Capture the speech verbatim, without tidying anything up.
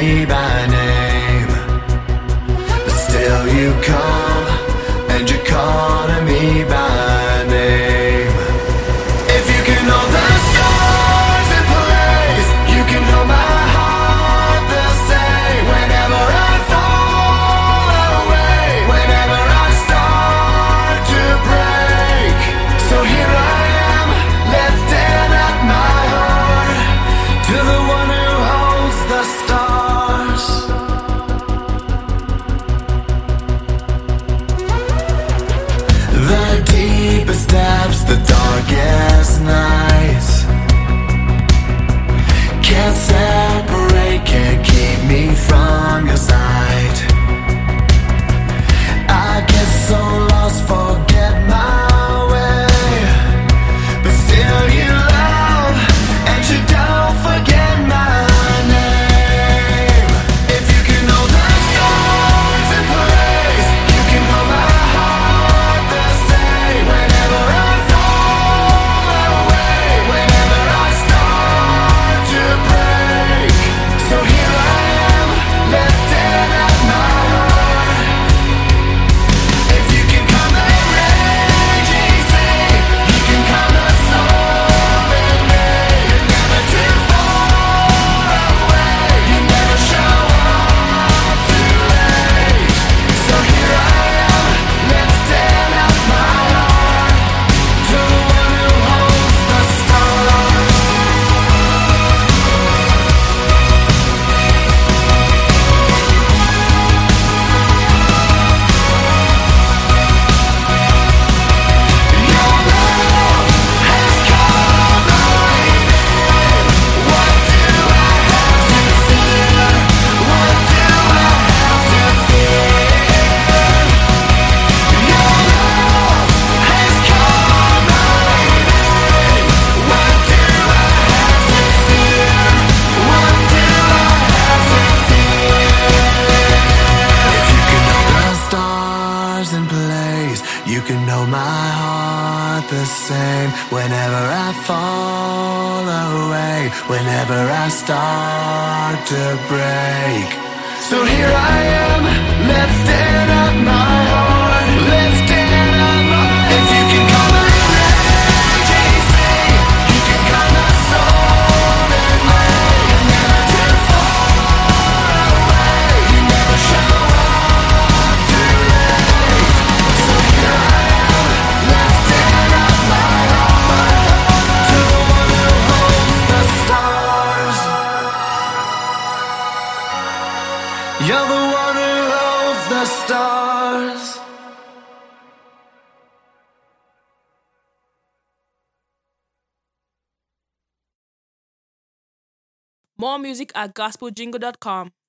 me by name, but still you come and you're calling me by name. If you can hold the stars in place, you can hold my heart the same. Whenever I fall away, whenever I start to break, so here I am, lifting up my heart to the one who holds the stars. The deepest depths, the darkest nights, can't separate, can't keep me from your sight. I get so lost, forget my way, but still you love and you don't forget my name. If you can hold the stars in place, you can hold my heart the same. Whenever I fall away, whenever I start to break, so here I am, lifting up my heart. If you can calm the raging sea, you can calm the soul in me. You're never too far away, you never show up too late. So here I am, lifting up my heart to the one who holds the stars. Your love has called my name. What do I have to fear? What do I have to fear? Your love has called my name. What do I have to fear? What do I have to fear? If you can hold the stars in place, you can hold my heart the same. Whenever I fall away, whenever I start to break, so here I am, lifting up my heart, lifting up my heart. If you can calm the raging sea, you can calm the soul in me. You're never too far away, you never show up too late. So here I am, lifting up my heart to the one who holds the stars. You're the one who holds the stars. More music at gospel jingle dot com.